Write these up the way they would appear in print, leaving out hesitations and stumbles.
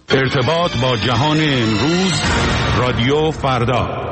ارتباط با جهان امروز، رادیو فردا.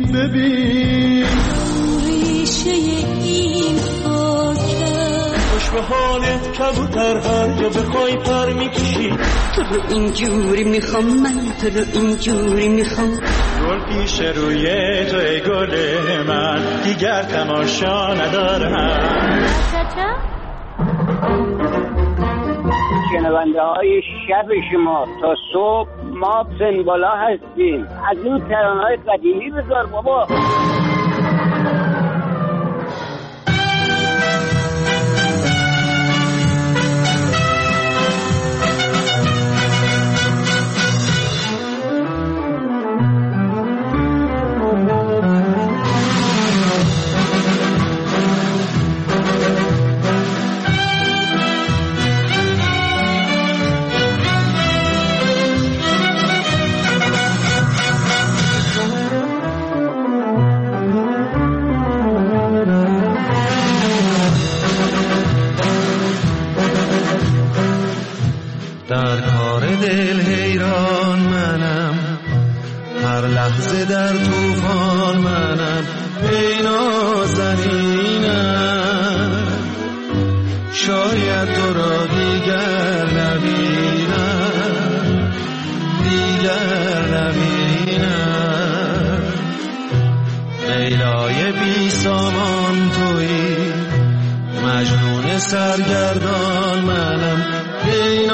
ریشه این خاکه به حالت کبوتر هر جا بخوای پر میکشی. تو رو اینجوری میخوام من، تو رو اینجوری میخوام. گل پیش روی تو ای گل من، دیگر تماشا ندارم. شنونده های شب شما تا صبح ما سنبالا هستیم. از این ترانه‌های قدیمی بذار بابا. در کار دل حیران منم، هر لحظه در طوفان منم. ای نازنینم شاید تو را دیگر نبینم، دیگر نبینم. لیلای بی سامان تویی، مجنون سرگردان منم. ای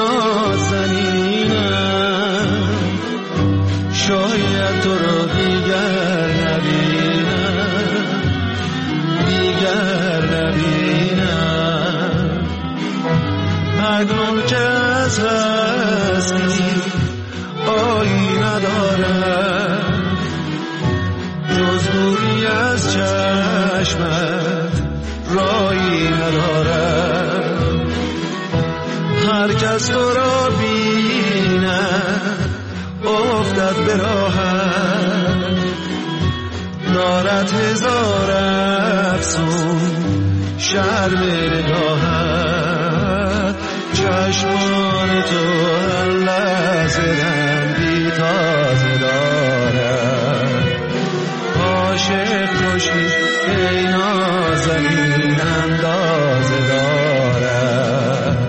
نازنینم شاید تو رو دیگر نبینم، دیگر نبینم. مجنون که از هستی آیی ندارم، جز دوری از چشمت رایی ندارم. هر کس تو را بیند افتد به راهت، دارد هزار افسون شرم نگاهت. چشمان تو هر لحظه رنگی تازه دارد. عاشق کشی ای نازنین اندازه دارد.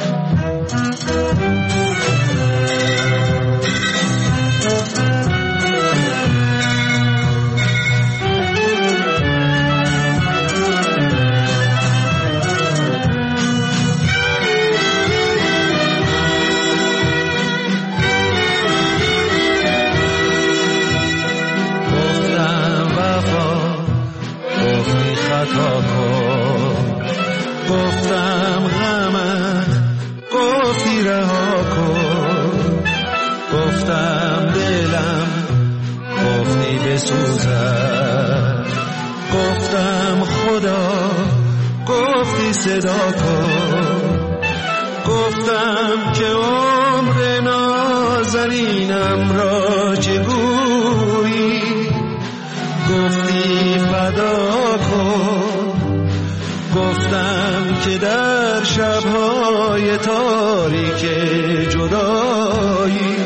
گفتم غمت گفتی رها کن، گفتم دلم گفتی بسوزد، گفتم خدا گفتی صدا کن. گفتم که عمر نازنینم را چه گویی، گفتی فدا کن. گفتم که در شب‌های تاریک جدایی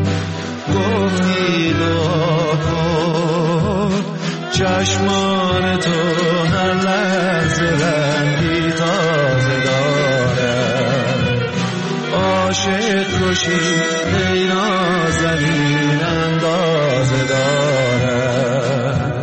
گفتی دعا کن. چشمان تو هر لحظه رنگی تازه دارد. عاشق کشی ای نازنین اندازه دارد.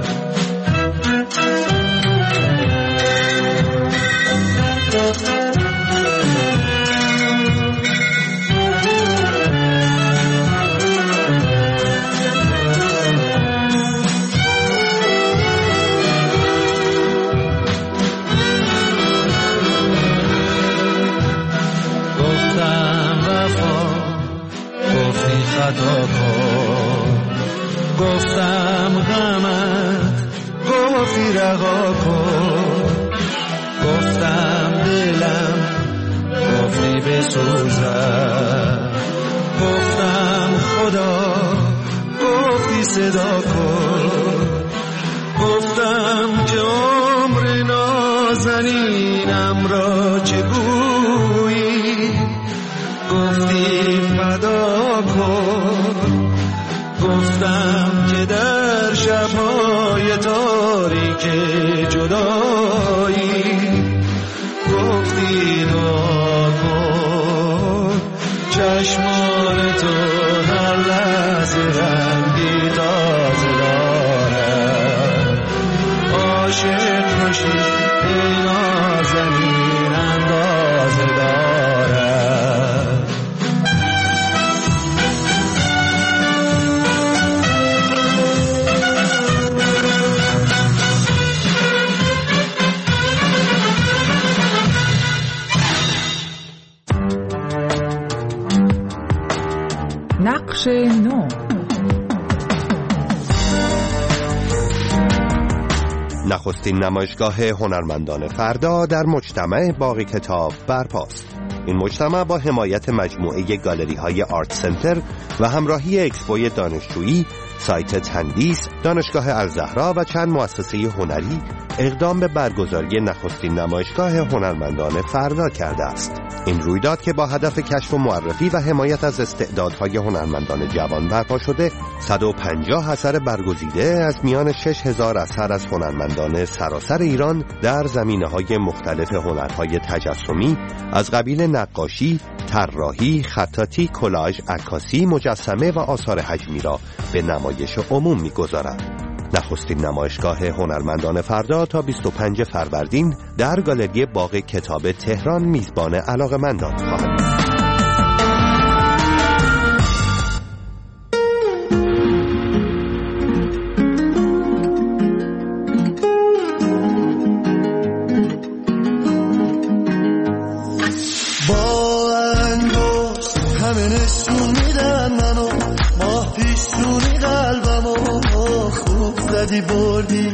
خطا کن، گفتم غمت گفتی رها کن، گفتم دلم گفتی بسوزد، گفتم خدا گفتی صدا کن. گفتم که عمر نازنینم را چه گویی، گفتی فدا کن. گفتم که در شب‌های تاریک جدایی گفتی دیدار تو هر لحظه رنگی تازه دارد. عاشق باشی ای نازنین اندازه دارد. نقش نو. نخستین نمایشگاه هنرمندان فردا در مجتمع باغ کتاب برپاست. این مجتمع با حمایت مجموعه گالری‌های آرت سنتر و همراهی اکسپوی دانشجویی، سایت تندیس، دانشگاه الزهرا و چند مؤسسه هنری اقدام به برگزاری نخستین نمایشگاه هنرمندان فردا کرده است. این رویداد که با هدف کشف و معرفی و حمایت از استعدادهای هنرمندان جوان برپا شده، 150 اثر برگزیده از میان 6000 اثر از هنرمندان سراسر ایران در زمینه‌های مختلف هنرهای تجسمی از قبیل نقاشی، طراحی، خطاطی، کلاژ، عکاسی، مجسمه و آثار حجمی را به نمایش عموم می‌گذارد. نخستین نمایشگاه هنرمندان فردا تا 25 فروردین در گالری باغ کتاب تهران میزبان علاقه‌مندان خواهد بود. با انگشت همه نشون میدن منو، ماه پیشونی قلبمو خوب زدی بردی.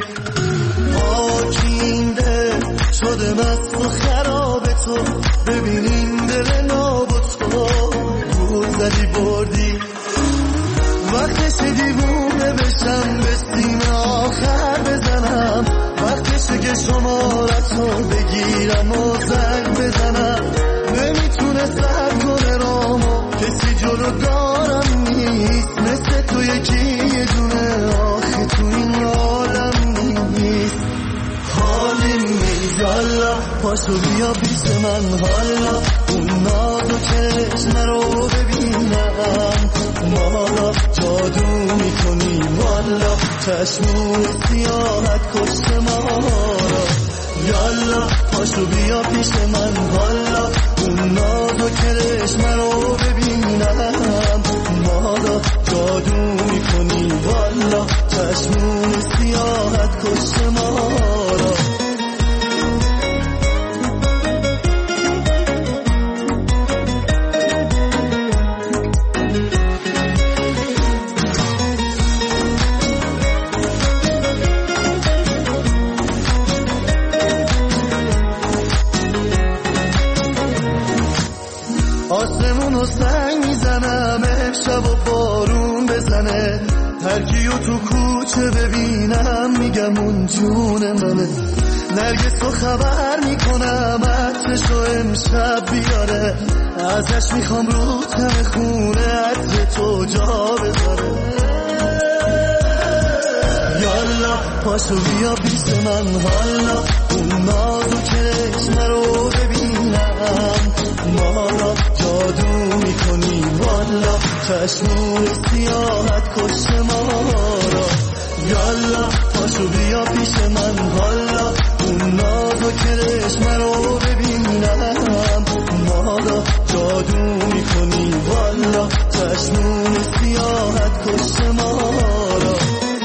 آکینده شده مست و خراب تو، ببینین دل نابود تو خوب زدی بردی. وقتش دیوونه بشم به سینه آخر بزنم، وقتشه که شمارتو بگیرم و زنگ بزنم. نمیتونه سر کنه رامو، کسی جلو دارم نیست مثل تو یکی یه دونه، آخه تو این عالم نیست. حالی نیست حالا پاشو بیا پیش من، حالا اون ناز و چشم رو ببینم. مالا جادو میکنی والا، چشمون سیاحت کشت ما را. یالا پاشو بیا پیش من، حالا اون ناز و چشم رو ببینم. مالا جادو میکنی والا، چشمون سیاحت کشت ما را. آسمونو سنگ میزنم امشب و بارون بزنه، هر کیو تو کوچه ببینم میگم اون جون منه. نرگسو خبر میکنم عطرشو امشب بیاره، ازش میخوام رو تم خونه عطر تو جا بذاره. یالا پاشو بیا پیش من، حالا اون ناز و چشم رو ببینم. مالا جادو میکنی والا، چشمون سیاحت کشت ما را. یالا پاشو بیا پیش من، حالا اون ناز و چشم رو ببینم. مالا جادو میکنی والا، چشمون سیاحت کشت ما را.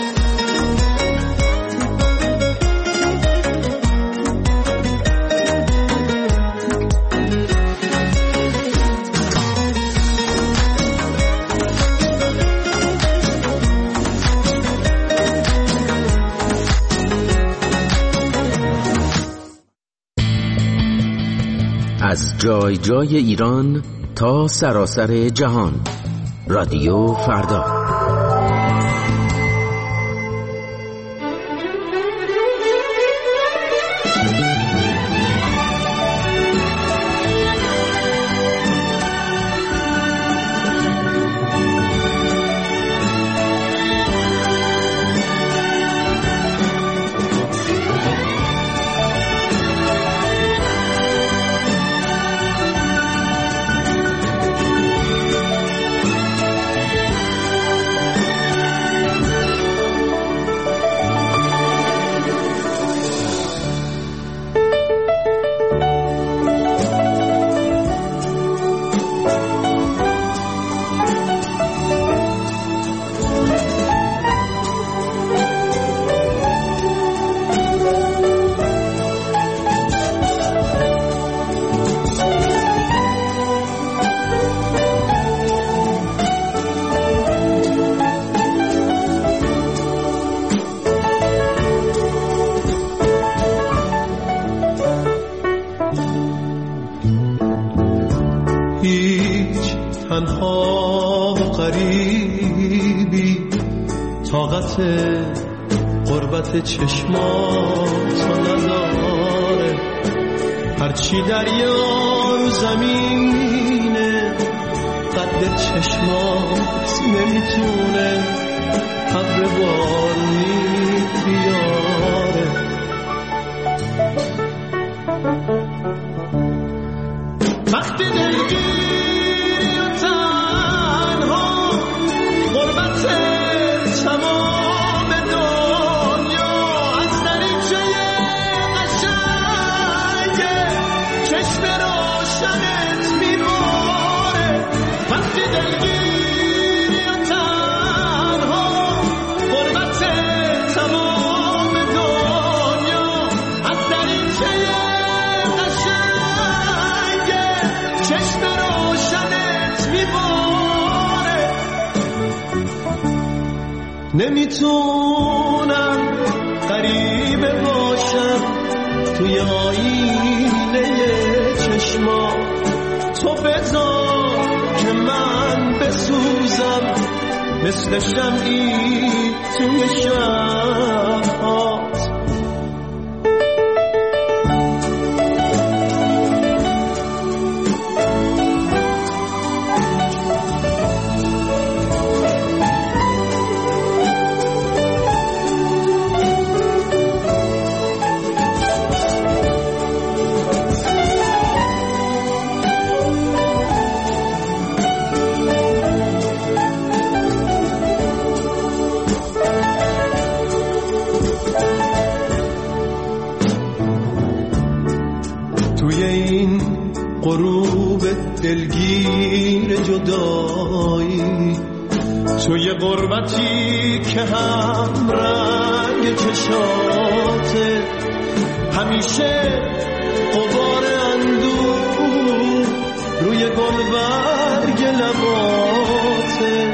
از جای جای ایران تا سراسر جهان، رادیو فردا. غریبی، طاقت غربت چشماتو نداره. هرچی دریا رو زمینه قد چشمات نمیتونه ابر بارونی بیاره. وقتی دلگیری و تنها غربت تمام دنیا از دریچه قشنگه چشم روشنت میباره. وقتی دلگیری و تنها غربت تمام دنیا از دریچه قشنگه چشم روشنت میباره. نمیتونم غریبه باشم توی آینه چشما. تو بذار که من بسوزم مثل شمعی توی شب‌هات. دلگیر جدایی توی غربتی که هم رنگ چشاته، همیشه غبار اندوه روی گلبرگ لباته.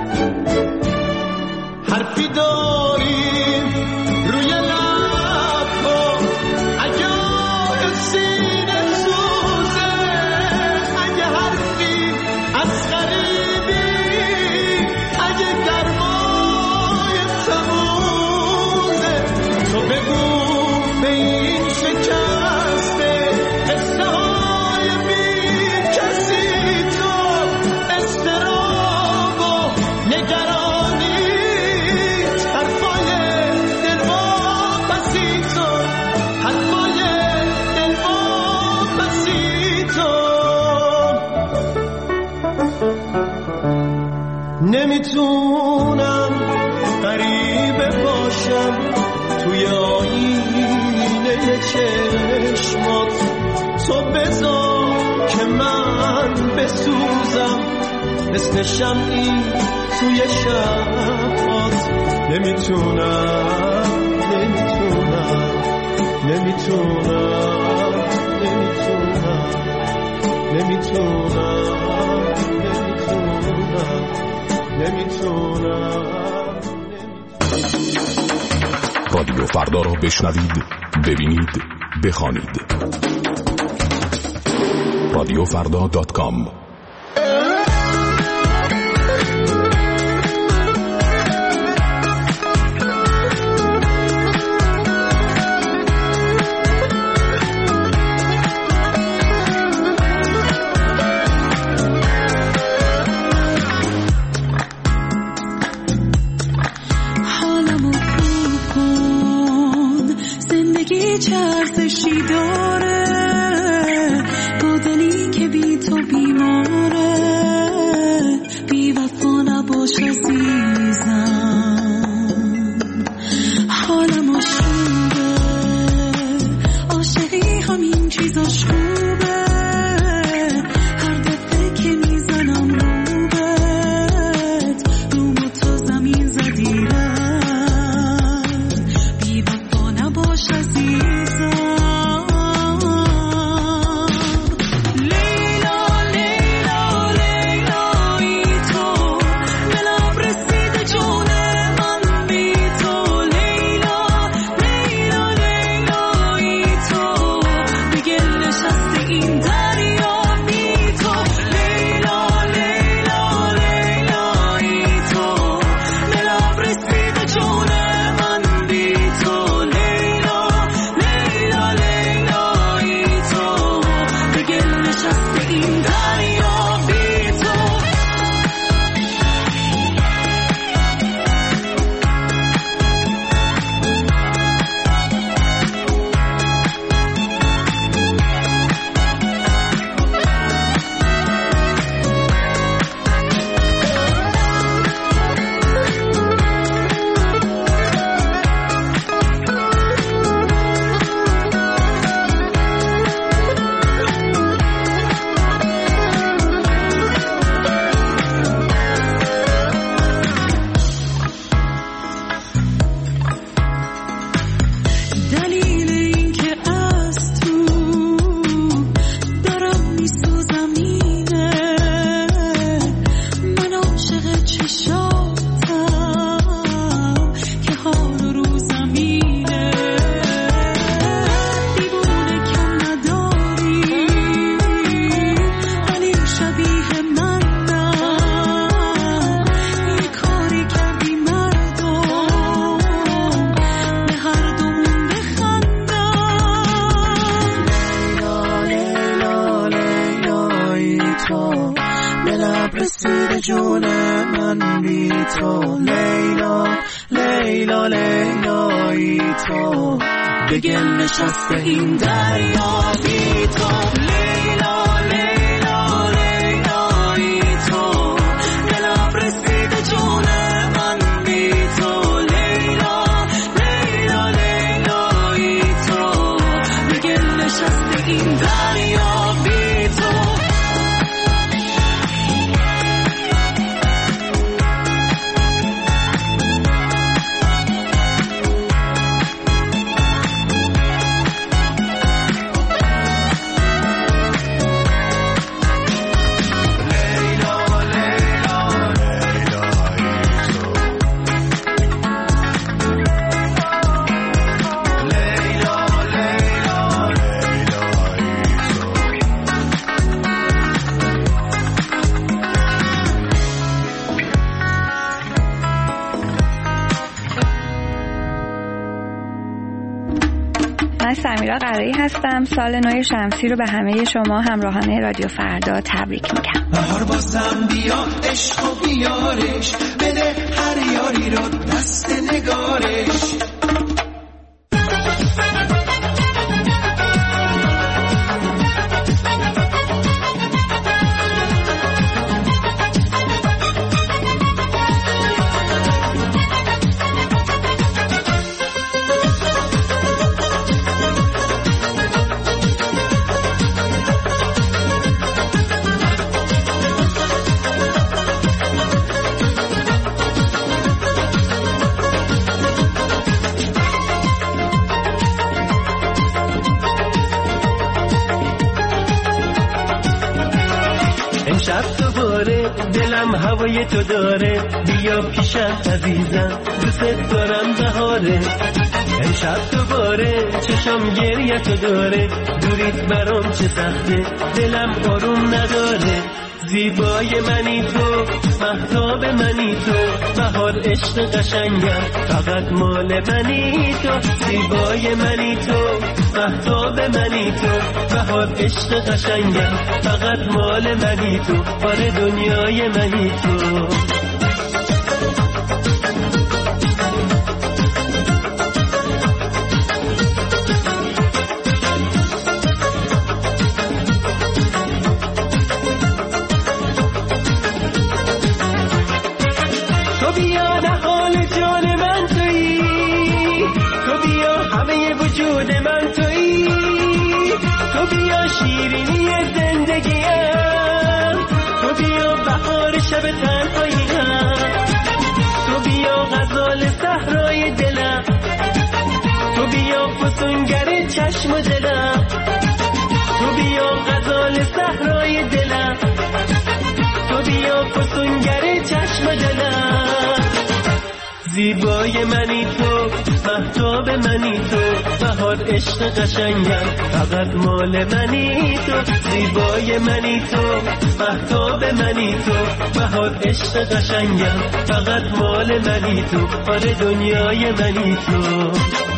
حرفی داریم روی لبها اگر سینه سوزه، اگه حرفی از غریبی، اگه گرمای تموزه. تو بگو به این شکسته قصه های بی کسی، تو اضطراب و نگرانیت، حرفای دلواپسی تو، حرفای دلواپسی تو. نمیتونم غریبه باشم توی آینه چشمات. تو بذار که من بسوزم مثل شمعی توی شبات. نمیتونم نمیتونم نمیتونم نمیتونم نمیتونم نمیتونم. رادیو فردا را بشنوید، ببینید، بخوانید. radiofrda.com. چه ارزشی داره با دلی که بی تو بیمار رسید جون من بی تو لیلا لیلا لیلایی تو به گل نشسته این دریا بی تو لیلا لیلا لیلایی تو دلم رسید جون من بی تو لیلا لیلا لیلایی تو به گل نشسته این دریا بی تو سمیرا قرایی هستم. سال نو شمسی رو به همه شما همراهان رادیو فردا تبریک میگم. بهار بازم بیا عشق و بیارش بده هر یاری رو دست نگارش هوای تو داره بیا پیشم عزیزم دوست دارم بهاره امشب دوباره چشم گریه تو داره دوریت برام چه سخته دلم آروم نداره زیبای منی تو مهتاب منی تو بهار عشق قشنگم فقط مال منی تو زیبای منی تو مهتاب منی تو بهار عشق قشنگم فقط مال منی تو بار دنیای منی تو شیرینی زندگیم تو بیا بهار شب تنهاییم تو بیا غزال صحرای دلم تو بیا فسونگر چشم و دلم تو بیا غزال صحرای دلم تو بیا فسونگر چشم و دلم زیبای منی تو مهتاب منی تو بهار عشق قشنگم فقط مال منی تو زیبای منی تو مهتاب منی تو بهار عشق قشنگم فقط مال منی تو بار دنیای منی تو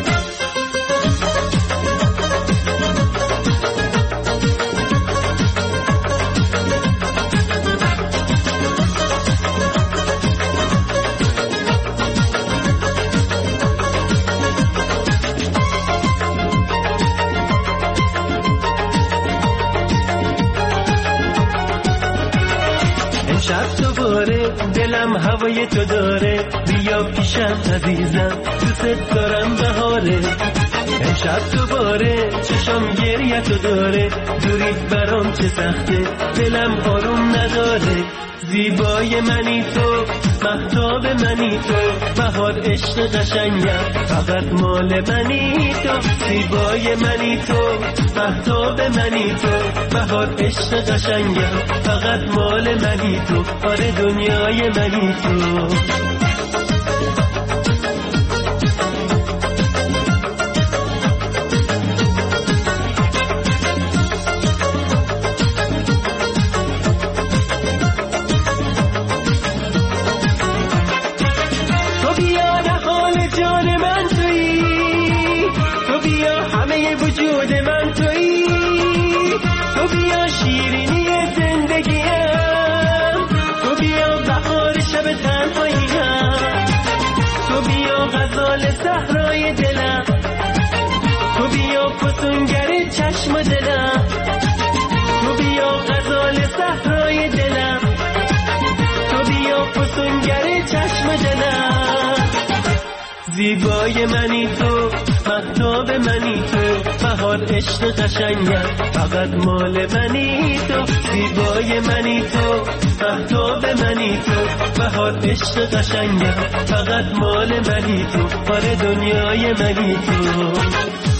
دلم هوای تو داره بیا پیشم عزیزم دوست دارم بهاره امشب دوباره چشم گریه تو داره دوریت برام چه سخته دلم آروم نداره زیبای منی تو مهتاب منی تو بهار عشق قشنگم فقط مال منی تو زیبای منی تو مهتاب منی تو بهار عشق قشنگم فقط مال منی تو آره دنیای منی تو وجود من تویی تو بیا شیرینی زندگیم تو غزال صحرای دلم، تو بیا فسونگر چشم و دلم، تو بیا غزال صحرای دلم، تو بیا فسونگر چشم و دلم. زیبای منی تو، مهتاب منی تو، بهار عشق قشنگم فقط مال منی تو. زیبای منی تو، مهتاب منی تو، بهار عشق قشنگم فقط مال منی تو، بار دنیای منی تو.